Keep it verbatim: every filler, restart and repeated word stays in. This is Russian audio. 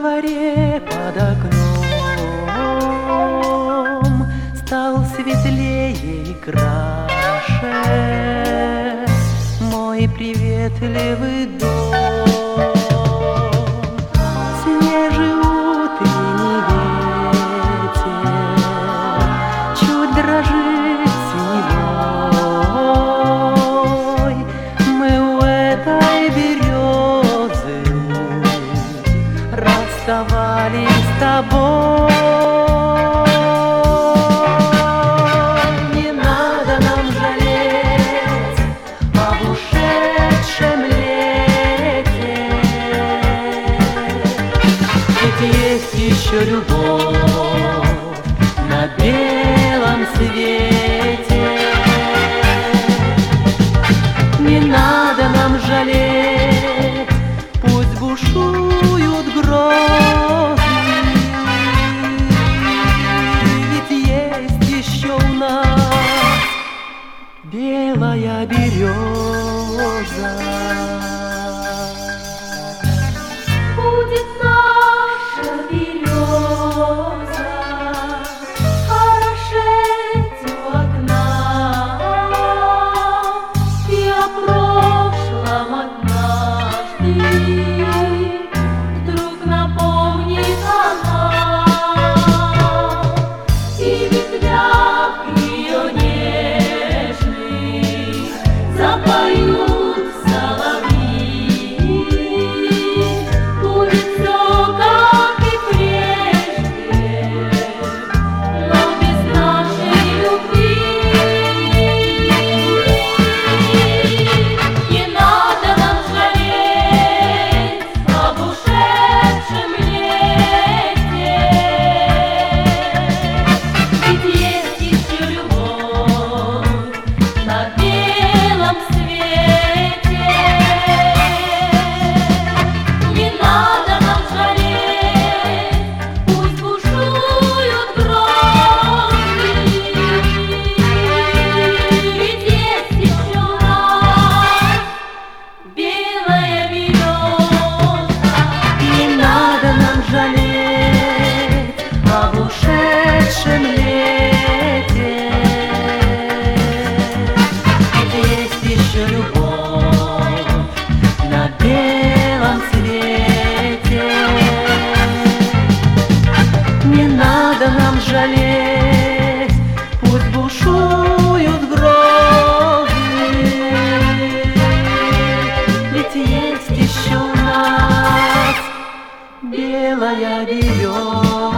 дворе под окном стал светлее и краше мой приветливый дом. Свежий утренний ветер чуть дрожит синевой. Мы у этой березы расставались с тобой. Не надо нам жалеть об ушедшем лете, ведь есть еще любовь на белом свете. Не надо нам жалеть, пусть бушуют грозы, ведь есть еще у нас белая береза. Будет наша береза хорошеть у окна, и о прошлом однажды вдруг напомнит она, и в ветвях ее нежных запоют соловьи. Будет все как и прежде, но без нашей любви. Не надо нам жалеть об ушедшем лете, ведь есть еще любовь на белом свете. Не надо нам жалеть, пусть бушуют грозы, ведь есть еще у нас белая береза. Не надо нам жалеть об ушедшем лете, ведь есть еще любовь на белом свете. Не надо нам жалеть, пусть бушуют грозы, ведь есть еще у нас белая береза.